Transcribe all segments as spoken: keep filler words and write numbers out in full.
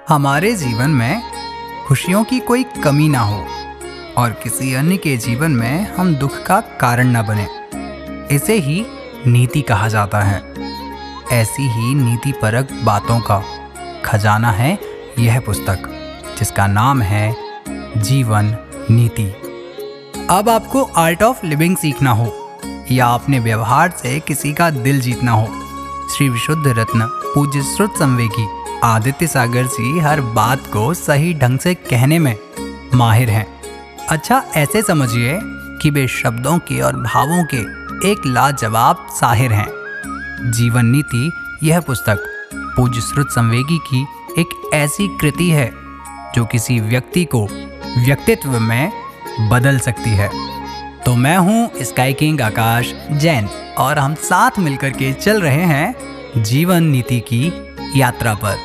हमारे जीवन में खुशियों की कोई कमी ना हो और किसी अन्य के जीवन में हम दुख का कारण न बने, इसे ही नीति कहा जाता है। ऐसी ही नीतिपरक बातों का खजाना है यह पुस्तक, जिसका नाम है जीवन नीति। अब आपको आर्ट ऑफ लिविंग सीखना हो या अपने व्यवहार से किसी का दिल जीतना हो, श्री विशुद्ध रत्न पूज्य श्रुत संवेगी आदित्य सागर जी हर बात को सही ढंग से कहने में माहिर हैं। अच्छा, ऐसे समझिए कि वे शब्दों के और भावों के एक लाजवाब साहिर हैं। जीवन नीति यह पुस्तक पूज्य श्रुत संवेगी की एक ऐसी कृति है जो किसी व्यक्ति को व्यक्तित्व में बदल सकती है। तो मैं हूँ स्काई किंग आकाश जैन और हम साथ मिलकर के चल रहे हैं जीवन नीति की यात्रा पर।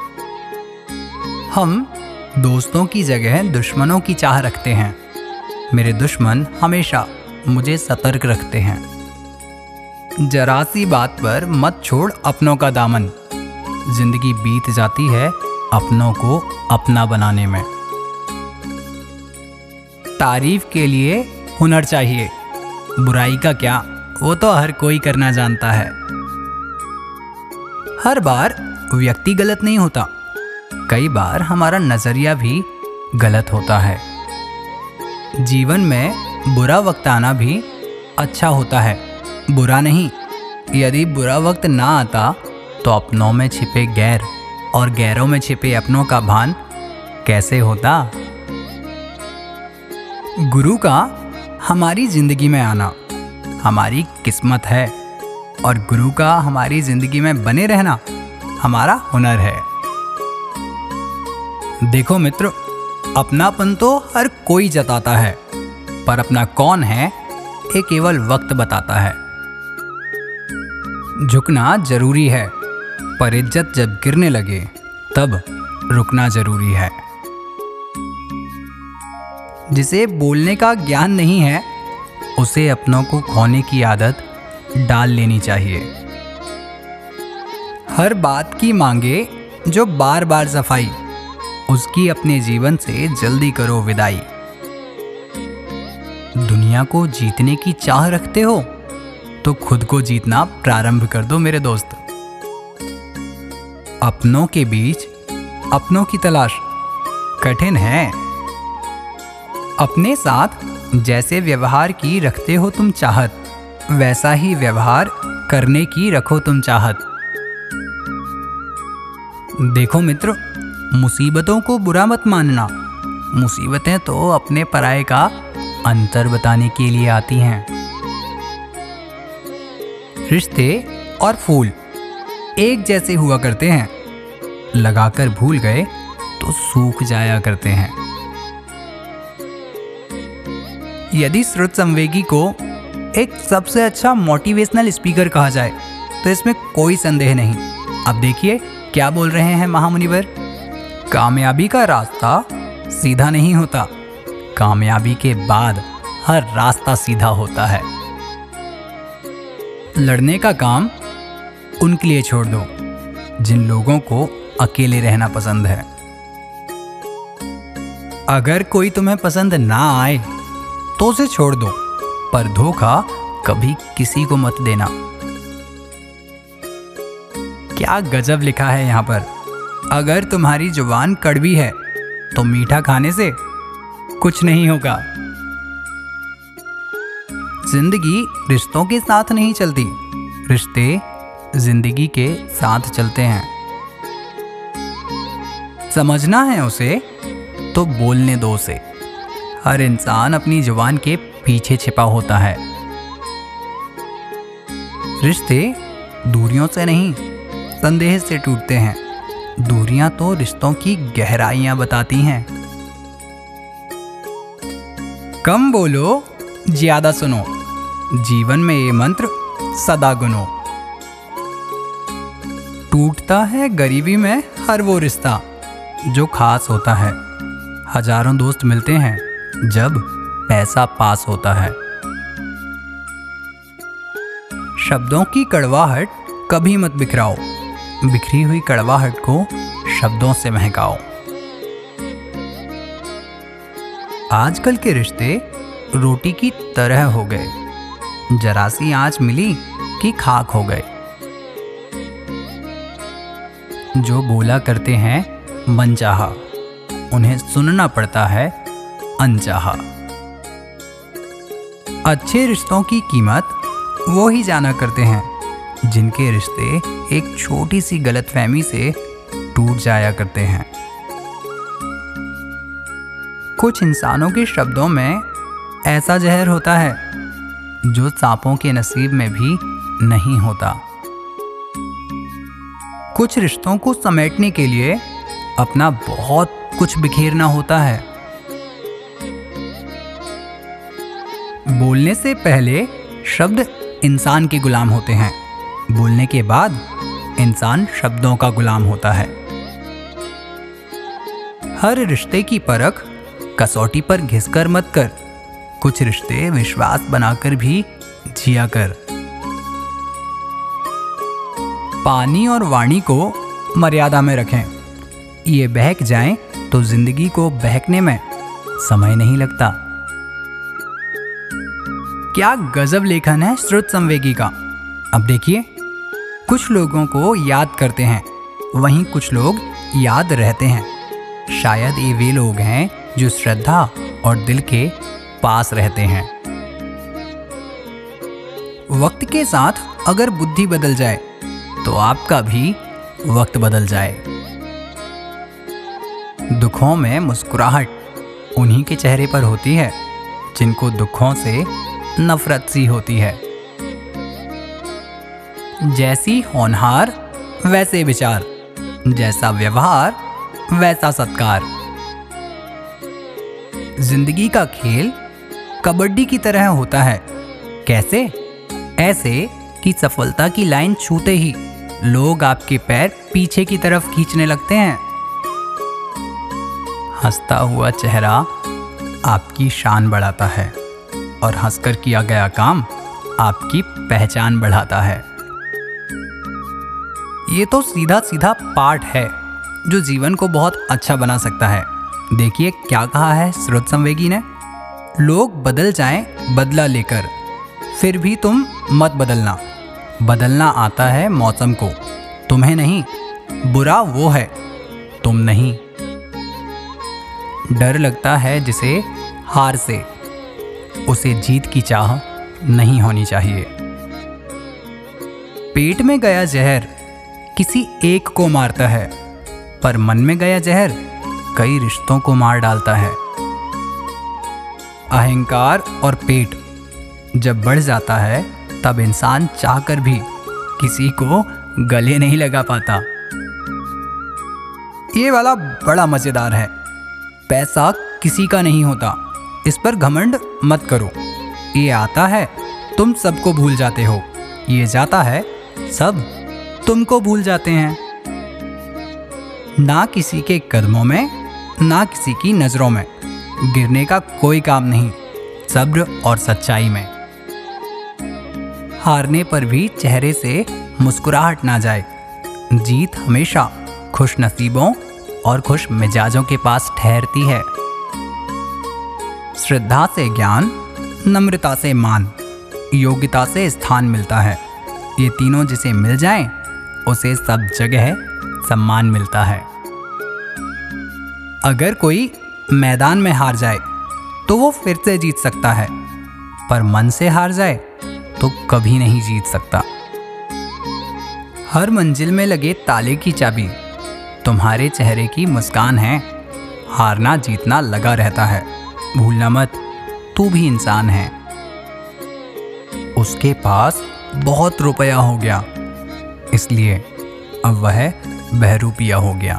हम दोस्तों की जगह दुश्मनों की चाह रखते हैं। मेरे दुश्मन हमेशा मुझे सतर्क रखते हैं। जरा सी बात पर मत छोड़ अपनों का दामन। जिंदगी बीत जाती है अपनों को अपना बनाने में। तारीफ के लिए हुनर चाहिए, बुराई का क्या, वो तो हर कोई करना जानता है। हर बार व्यक्ति गलत नहीं होता, कई बार हमारा नजरिया भी गलत होता है। जीवन में बुरा वक्त आना भी अच्छा होता है, बुरा नहीं। यदि बुरा वक्त ना आता तो अपनों में छिपे गैर और गैरों में छिपे अपनों का भान कैसे होता। गुरु का हमारी जिंदगी में आना हमारी किस्मत है और गुरु का हमारी जिंदगी में बने रहना हमारा हुनर है। देखो मित्र, अपनापन तो हर कोई जताता है, पर अपना कौन है ये केवल वक्त बताता है। झुकना जरूरी है, पर इज्जत जब गिरने लगे तब रुकना जरूरी है। जिसे बोलने का ज्ञान नहीं है उसे अपनों को खोने की आदत डाल लेनी चाहिए। हर बात की मांगे जो बार बार सफाई, उसकी अपने जीवन से जल्दी करो विदाई। दुनिया को जीतने की चाह रखते हो तो खुद को जीतना प्रारंभ कर दो मेरे दोस्त। अपनों के बीच अपनों की तलाश कठिन है। अपने साथ जैसे व्यवहार की रखते हो तुम चाहत, वैसा ही व्यवहार करने की रखो तुम चाहत। देखो मित्र, मुसीबतों को बुरा मत मानना। मुसीबतें तो अपने पराये का अंतर बताने के लिए आती हैं। रिश्ते और फूल एक जैसे हुआ करते हैं, लगाकर भूल गए तो सूख जाया करते हैं। यदि श्रुत संवेगी को एक सबसे अच्छा मोटिवेशनल स्पीकर कहा जाए तो इसमें कोई संदेह नहीं। अब देखिए क्या बोल रहे हैं महामुनिवर। कामयाबी का रास्ता सीधा नहीं होता, कामयाबी के बाद हर रास्ता सीधा होता है। लड़ने का काम उनके लिए छोड़ दो जिन लोगों को अकेले रहना पसंद है। अगर कोई तुम्हें पसंद ना आए तो उसे छोड़ दो, पर धोखा कभी किसी को मत देना। क्या गजब लिखा है यहाँ पर। अगर तुम्हारी जुबान कड़वी है तो मीठा खाने से कुछ नहीं होगा। जिंदगी रिश्तों के साथ नहीं चलती, रिश्ते जिंदगी के साथ चलते हैं। समझना है उसे तो बोलने दो उसे। हर इंसान अपनी जुबान के पीछे छिपा होता है। रिश्ते दूरियों से नहीं, संदेह से टूटते हैं। दूरियां तो रिश्तों की गहराइयां बताती हैं। कम बोलो, ज्यादा सुनो, जीवन में ये मंत्र सदा गुनो। टूटता है गरीबी में हर वो रिश्ता जो खास होता है। हजारों दोस्त मिलते हैं जब पैसा पास होता है। शब्दों की कड़वाहट कभी मत बिखराओ, बिखरी हुई कड़वाहट को शब्दों से महकाओ। आजकल के रिश्ते रोटी की तरह हो गए, जरा सी आंच मिली कि खाक हो गए। जो बोला करते हैं मनचाहा, उन्हें सुनना पड़ता है अनचाहा। अच्छे रिश्तों की कीमत वो ही जाना करते हैं जिनके रिश्ते एक छोटी सी गलतफहमी से टूट जाया करते हैं। कुछ इंसानों के शब्दों में ऐसा जहर होता है जो सांपों के नसीब में भी नहीं होता। कुछ रिश्तों को समेटने के लिए अपना बहुत कुछ बिखेरना होता है। बोलने से पहले शब्द इंसान के गुलाम होते हैं, बोलने के बाद इंसान शब्दों का गुलाम होता है। हर रिश्ते की परख कसौटी पर घिसकर मत कर, कुछ रिश्ते विश्वास बनाकर भी जिया कर। पानी और वाणी को मर्यादा में रखें, ये बहक जाएं तो जिंदगी को बहकने में समय नहीं लगता। क्या गजब लेखन है श्रुत संवेगी का। अब देखिए, कुछ लोगों को याद करते हैं, वहीं कुछ लोग याद रहते हैं। शायद ये वे लोग हैं जो श्रद्धा और दिल के पास रहते हैं। वक्त के साथ अगर बुद्धि बदल जाए तो आपका भी वक्त बदल जाए। दुखों में मुस्कुराहट उन्हीं के चेहरे पर होती है जिनको दुखों से नफरत सी होती है। जैसी होनहार वैसे विचार, जैसा व्यवहार वैसा सत्कार। जिंदगी का खेल कबड्डी की तरह होता है। कैसे? ऐसे कि सफलता की लाइन छूते ही लोग आपके पैर पीछे की तरफ खींचने लगते हैं। हंसता हुआ चेहरा आपकी शान बढ़ाता है और हंसकर किया गया काम आपकी पहचान बढ़ाता है। ये तो सीधा सीधा पाठ है जो जीवन को बहुत अच्छा बना सकता है। देखिए क्या कहा है श्रुत संवेगी ने। लोग बदल जाएं बदला लेकर, फिर भी तुम मत बदलना। बदलना आता है मौसम को, तुम्हें नहीं। बुरा वो है, तुम नहीं। डर लगता है जिसे हार से, उसे जीत की चाह नहीं होनी चाहिए। पेट में गया जहर किसी एक को मारता है, पर मन में गया जहर कई रिश्तों को मार डालता है। अहंकार और पेट जब बढ़ जाता है तब इंसान चाहकर भी किसी को गले नहीं लगा पाता। ये वाला बड़ा मजेदार है। पैसा किसी का नहीं होता, इस पर घमंड मत करो। ये आता है तुम सबको भूल जाते हो, ये जाता है सब तुमको भूल जाते हैं। ना किसी के कदमों में, ना किसी की नजरों में गिरने का कोई काम नहीं, सब्र और सच्चाई में। हारने पर भी चेहरे से मुस्कुराहट ना जाए। जीत हमेशा खुश नसीबों और खुश मिजाजों के पास ठहरती है। श्रद्धा से ज्ञान, नम्रता से मान, योग्यता से स्थान मिलता है। ये तीनों जिसे मिल जाएं, उसे सब जगह सम्मान मिलता है। अगर कोई मैदान में हार जाए तो वो फिर से जीत सकता है, पर मन से हार जाए तो कभी नहीं जीत सकता। हर मंजिल में लगे ताले की चाबी तुम्हारे चेहरे की मुस्कान है। हारना जीतना लगा रहता है, भूलना मत तू भी इंसान है। उसके पास बहुत रुपया हो गया, इसलिए अब वह बहरूपिया हो गया।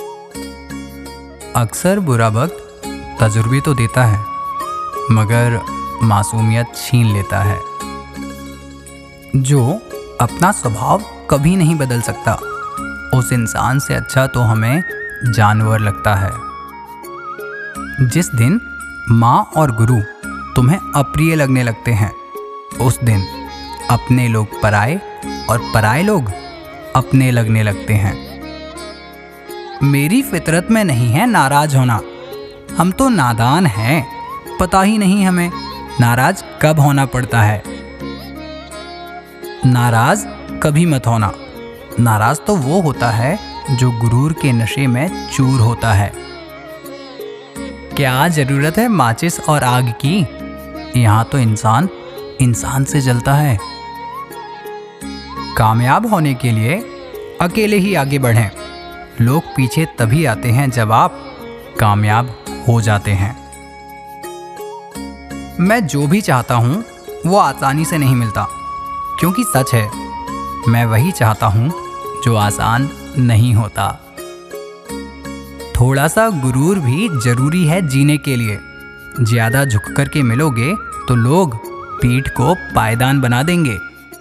अक्सर बुरा वक्त तजुर्बे तो देता है, मगर मासूमियत छीन लेता है। जो अपना स्वभाव कभी नहीं बदल सकता, उस इंसान से अच्छा तो हमें जानवर लगता है। जिस दिन माँ और गुरु तुम्हें अप्रिय लगने लगते हैं, उस दिन अपने लोग पराए और पराए लोग अपने लगने लगते हैं। मेरी फितरत में नहीं है नाराज होना। हम तो नादान हैं, पता ही नहीं हमें नाराज कब होना पड़ता है। नाराज कभी मत होना। नाराज तो वो होता है जो गुरूर के नशे में चूर होता है। क्या जरूरत है माचिस और आग की? यहाँ तो इंसान इंसान से जलता है। कामयाब होने के लिए अकेले ही आगे बढ़ें। लोग पीछे तभी आते हैं जब आप कामयाब हो जाते हैं। मैं जो भी चाहता हूँ वो आसानी से नहीं मिलता, क्योंकि सच है मैं वही चाहता हूँ जो आसान नहीं होता। थोड़ा सा गुरूर भी जरूरी है जीने के लिए। ज्यादा झुक कर के मिलोगे तो लोग पीठ को पायदान बना देंगे।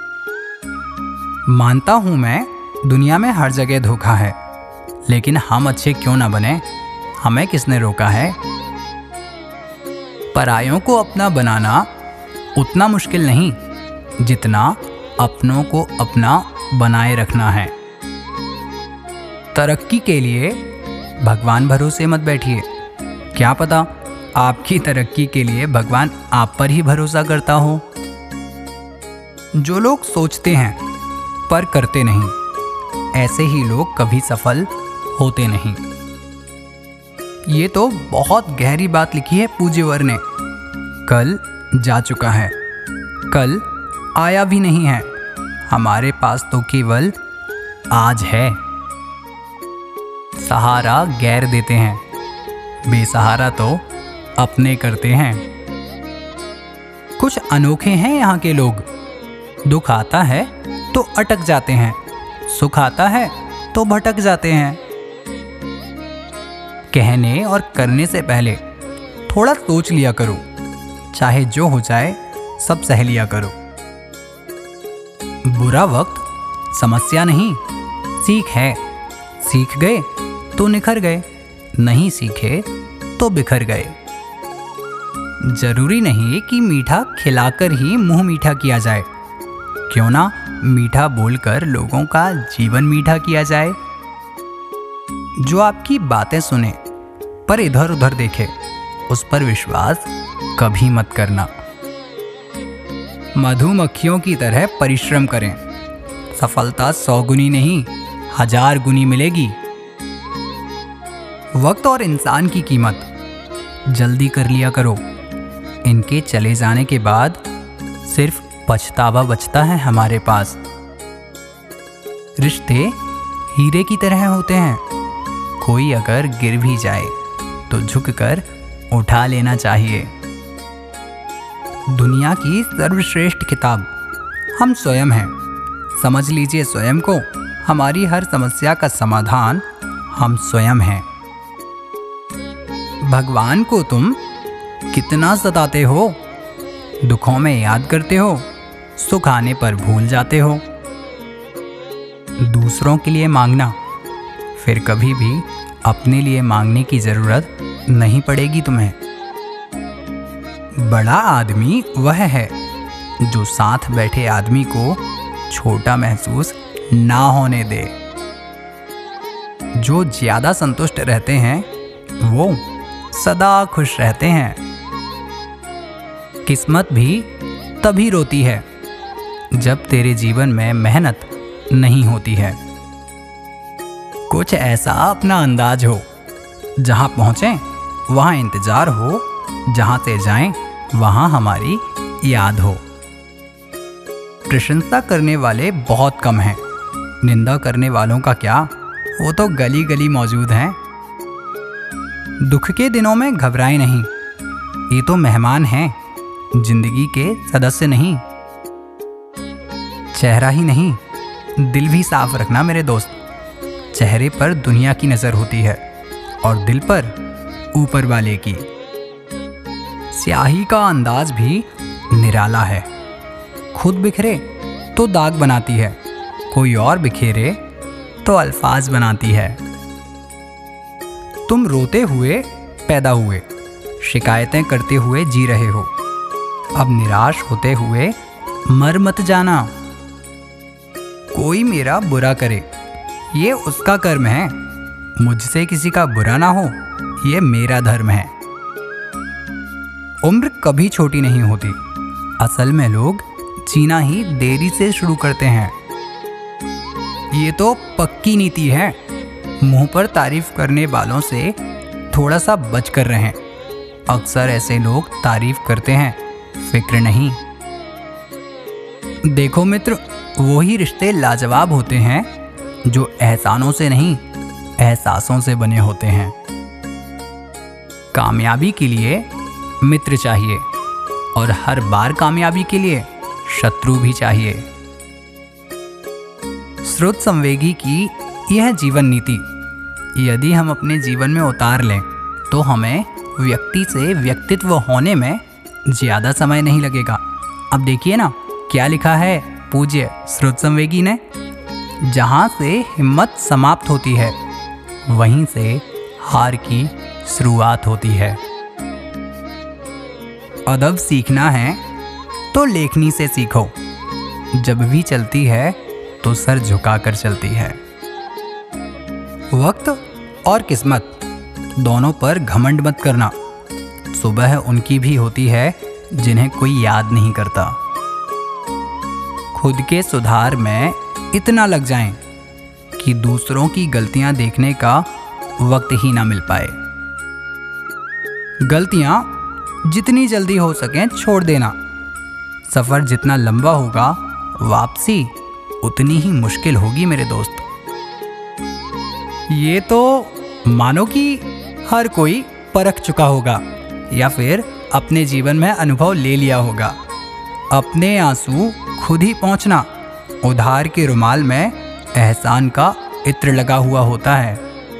मानता हूं मैं दुनिया में हर जगह धोखा है, लेकिन हम अच्छे क्यों ना बने? हमें किसने रोका है? परायों को अपना बनाना उतना मुश्किल नहीं जितना अपनों को अपना बनाए रखना है। तरक्की के लिए भगवान भरोसे मत बैठिए। क्या पता आपकी तरक्की के लिए भगवान आप पर ही भरोसा करता हो। जो लोग सोचते हैं पर करते नहीं, ऐसे ही लोग कभी सफल होते नहीं। ये तो बहुत गहरी बात लिखी है पूज्यवर ने। कल जा चुका है, कल आया भी नहीं है। हमारे पास तो केवल आज है। सहारा गैर देते हैं, बेसहारा तो अपने करते हैं। कुछ अनोखे हैं यहाँ के लोग। दुख आता है तो अटक जाते हैं, सुख आता है तो भटक जाते हैं। कहने और करने से पहले थोड़ा सोच लिया करो। चाहे जो हो जाए सब सह लिया करो। बुरा वक्त समस्या नहीं, सीख है। सीख गए तो निखर गए, नहीं सीखे तो बिखर गए। जरूरी नहीं कि मीठा खिलाकर ही मुंह मीठा किया जाए। क्यों ना मीठा बोलकर लोगों का जीवन मीठा किया जाए। जो आपकी बातें सुने पर इधर उधर देखे, उस पर विश्वास कभी मत करना। मधुमक्खियों की तरह परिश्रम करें। सफलता सौ गुनी नहीं, हजार गुनी मिलेगी। वक्त और इंसान की कीमत जल्दी कर लिया करो। इनके चले जाने के बाद सिर्फ पछतावा बचता है हमारे पास। रिश्ते हीरे की तरह होते हैं। कोई अगर गिर भी जाए तो झुककर उठा लेना चाहिए। दुनिया की सर्वश्रेष्ठ किताब हम स्वयं हैं। समझ लीजिए स्वयं को। हमारी हर समस्या का समाधान हम स्वयं हैं। भगवान को तुम कितना सताते हो। दुखों में याद करते हो, सुख आने पर भूल जाते हो। दूसरों के लिए मांगना, फिर कभी भी अपने लिए मांगने की जरूरत नहीं पड़ेगी तुम्हें। बड़ा आदमी वह है जो साथ बैठे आदमी को छोटा महसूस ना होने दे। जो ज्यादा संतुष्ट रहते हैं वो सदा खुश रहते हैं। किस्मत भी तभी रोती है जब तेरे जीवन में मेहनत नहीं होती है। कुछ ऐसा अपना अंदाज हो, जहां पहुंचे वहां इंतजार हो, जहां से जाएं वहां हमारी याद हो। प्रशंसा करने वाले बहुत कम हैं। निंदा करने वालों का क्या, वो तो गली गली मौजूद हैं। दुख के दिनों में घबराए नहीं। ये तो मेहमान हैं, जिंदगी के सदस्य नहीं। चेहरा ही नहीं, दिल भी साफ रखना मेरे दोस्त। चेहरे पर दुनिया की नजर होती है और दिल पर ऊपर वाले की। स्याही का अंदाज भी निराला है। खुद बिखरे तो दाग बनाती है, कोई और बिखेरे तो अल्फाज बनाती है। तुम रोते हुए पैदा हुए, शिकायतें करते हुए जी रहे हो। अब निराश होते हुए मर मत जाना। कोई मेरा बुरा करे, ये उसका कर्म है। मुझसे किसी का बुरा ना हो, ये मेरा धर्म है। उम्र कभी छोटी नहीं होती। असल में लोग जीना ही देरी से शुरू करते हैं। ये तो पक्की नीति है। मुंह पर तारीफ करने वालों से थोड़ा सा बच कर रहें। अक्सर ऐसे लोग तारीफ करते हैं, फिक्र नहीं। देखो मित्र, वो ही रिश्ते लाजवाब होते हैं जो एहसानों से नहीं, एहसासों से बने होते हैं। कामयाबी के लिए मित्र चाहिए और हर बार कामयाबी के लिए शत्रु भी चाहिए। श्रुत संवेगी की यह जीवन नीति यदि हम अपने जीवन में उतार लें तो हमें व्यक्ति से व्यक्तित्व होने में ज्यादा समय नहीं लगेगा। अब देखिए ना क्या लिखा है पूज्य श्रुत संवेगी ने। जहां से हिम्मत समाप्त होती है वहीं से हार की शुरुआत होती है। अदब सीखना है तो लेखनी से सीखो। जब भी चलती है तो सर झुकाकर चलती है। वक्त और किस्मत दोनों पर घमंड मत करना। सुबह उनकी भी होती है जिन्हें कोई याद नहीं करता। खुद के सुधार में इतना लग जाएं कि दूसरों की गलतियां देखने का वक्त ही ना मिल पाए। गलतियां जितनी जल्दी हो सकें छोड़ देना। सफर जितना लंबा होगा वापसी उतनी ही मुश्किल होगी मेरे दोस्त। ये तो मानो कि हर कोई परख चुका होगा या फिर अपने जीवन में अनुभव ले लिया होगा। अपने आंसू खुद ही पहुंचना। उधार के रुमाल में एहसान का इत्र लगा हुआ होता है।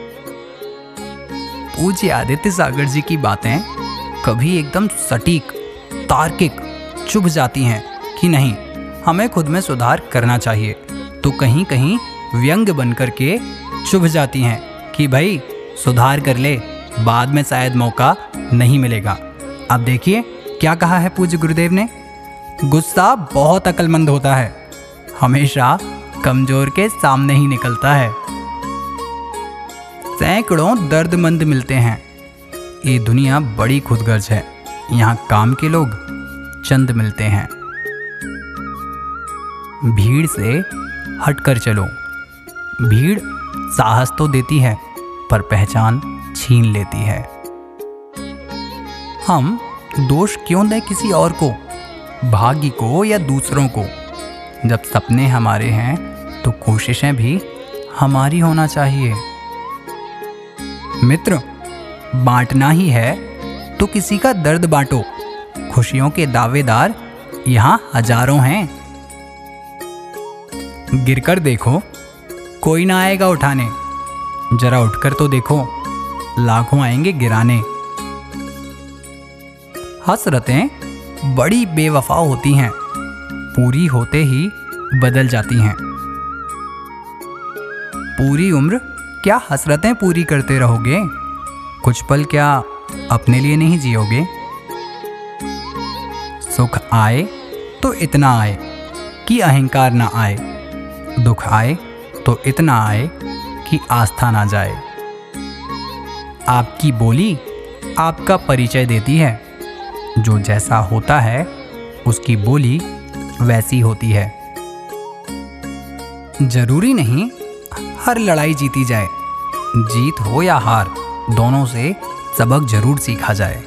पूज्य आदित्य सागर जी की बातें कभी एकदम सटीक, तार्किक चुभ जाती हैं कि नहीं, हमें खुद में सुधार करना चाहिए, तो कहीं कहीं व्यंग बनकर के चुभ जाती हैं कि भाई सुधार कर ले, बाद में शायद मौका नहीं मिलेगा। अब देखिए क्या कहा है पूज्य गुरुदेव ने। गुस्सा बहुत अक्लमंद होता है, हमेशा कमजोर के सामने ही निकलता है। सैकड़ों दर्दमंद मिलते हैं। ये दुनिया बड़ी खुदगर्ज है। यहाँ काम के लोग चंद मिलते हैं। भीड़ से हटकर चलो। भीड़ साहस तो देती है पर पहचान छीन लेती है। हम दोष क्यों दें किसी और को, भाग्य को या दूसरों को। जब सपने हमारे हैं तो कोशिशें भी हमारी होना चाहिए। मित्र, बांटना ही है तो किसी का दर्द बांटो। खुशियों के दावेदार यहाँ हजारों हैं। गिरकर देखो, कोई ना आएगा उठाने। जरा उठकर तो देखो, लाखों आएंगे गिराने। हसरतें बड़ी बेवफा होती हैं, पूरी होते ही बदल जाती हैं। पूरी उम्र क्या हसरतें पूरी करते रहोगे? कुछ पल क्या अपने लिए नहीं जियोगे? सुख आए तो इतना आए कि अहंकार ना आए। दुख आए तो इतना आए कि आस्था ना जाए। आपकी बोली आपका परिचय देती है। जो जैसा होता है उसकी बोली वैसी होती है। जरूरी नहीं हर लड़ाई जीती जाए। जीत हो या हार, दोनों से सबक जरूर सीखा जाए।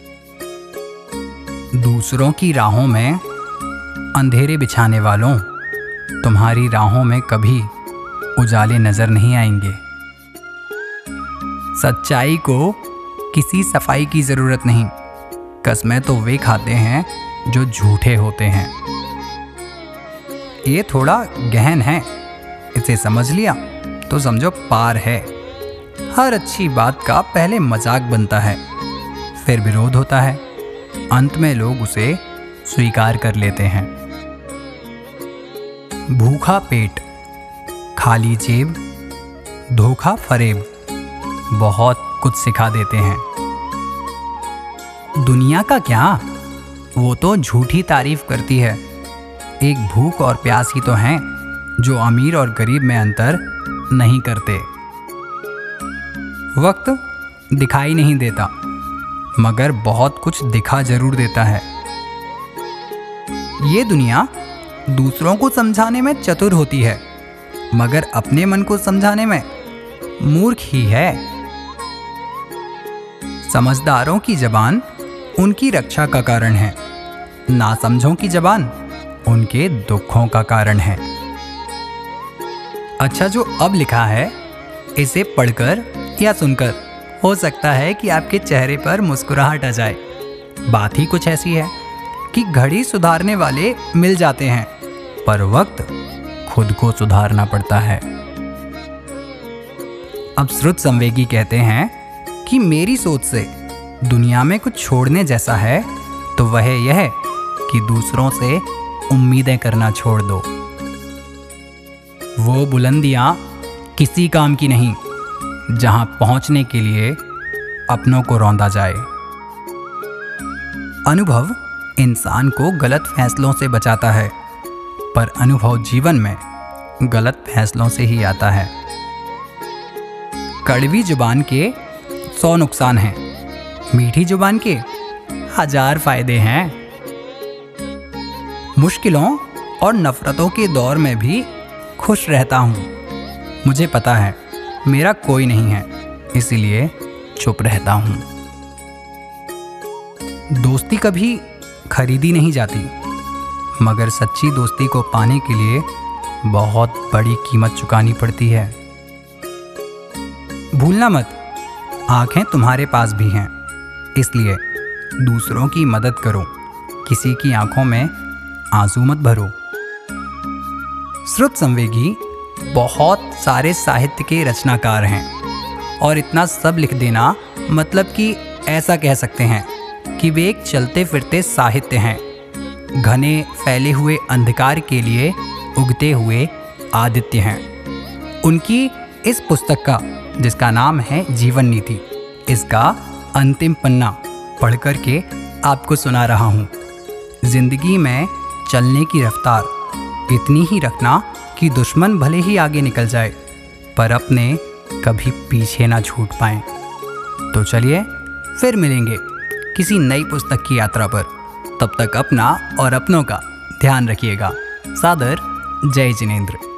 दूसरों की राहों में अंधेरे बिछाने वालों, तुम्हारी राहों में कभी उजाले नजर नहीं आएंगे। सच्चाई को किसी सफाई की जरूरत नहीं। कसमें तो वे खाते हैं जो झूठे होते हैं। ये थोड़ा गहन है, इसे समझ लिया तो समझो पार है। हर अच्छी बात का पहले मजाक बनता है, फिर विरोध होता है, अंत में लोग उसे स्वीकार कर लेते हैं। भूखा पेट, खाली जेब, धोखा फरेब बहुत कुछ सिखा देते हैं। दुनिया का क्या, वो तो झूठी तारीफ करती है। एक भूख और प्यास ही तो हैं जो अमीर और गरीब में अंतर नहीं करते। वक्त दिखाई नहीं देता, मगर बहुत कुछ दिखा जरूर देता है। ये दुनिया दूसरों को समझाने में चतुर होती है, मगर अपने मन को समझाने में मूर्ख ही है। समझदारों की जबान उनकी रक्षा का कारण है, नासमझों की जबान उनके दुखों का कारण है। अच्छा, जो अब लिखा है इसे पढ़कर या सुनकर हो सकता है कि आपके चेहरे पर मुस्कुराहट आ जाए। बात ही कुछ ऐसी है कि घड़ी सुधारने वाले मिल जाते हैं, पर वक्त खुद को सुधारना पड़ता है। अब श्रुत संवेगी कहते हैं कि मेरी सोच से दुनिया में कुछ छोड़ने जैसा है तो वह यह कि दूसरों से उम्मीदें करना छोड़ दो। वो बुलंदियां किसी काम की नहीं जहां पहुंचने के लिए अपनों को रौंदा जाए। अनुभव इंसान को गलत फैसलों से बचाता है, पर अनुभव जीवन में गलत फैसलों से ही आता है। कड़वी जुबान के सौ नुकसान हैं, मीठी जुबान के हजार फायदे हैं। मुश्किलों और नफरतों के दौर में भी खुश रहता हूँ। मुझे पता है मेरा कोई नहीं है, इसीलिए चुप रहता हूँ। दोस्ती कभी खरीदी नहीं जाती, मगर सच्ची दोस्ती को पाने के लिए बहुत बड़ी कीमत चुकानी पड़ती है। भूलना मत, आंखें तुम्हारे पास भी हैं, इसलिए दूसरों की मदद करो, किसी की आंखों में आंसू मत भरो। श्रुत संवेगी बहुत सारे साहित्य के रचनाकार हैं, और इतना सब लिख देना मतलब कि ऐसा कह सकते हैं कि वे एक चलते फिरते साहित्य हैं, घने फैले हुए अंधकार के लिए उगते हुए आदित्य हैं। उनकी इस पुस्तक का, जिसका नाम है जीवन नीति, इसका अंतिम पन्ना पढ़ कर के आपको सुना रहा हूँ। जिंदगी में चलने की रफ्तार इतनी ही रखना कि दुश्मन भले ही आगे निकल जाए, पर अपने कभी पीछे ना छूट पाए। तो चलिए फिर मिलेंगे किसी नई पुस्तक की यात्रा पर। तब तक अपना और अपनों का ध्यान रखिएगा। सादर, जय जिनेंद्र।